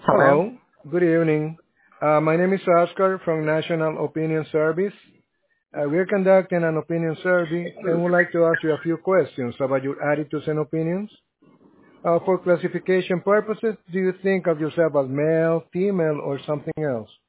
Hello. Hello, good evening. My name is Oscar from National Opinion Service. We're conducting an opinion survey and would like to ask you a few questions about your attitudes and opinions. For classification purposes, do you think of yourself as male, female, or something else?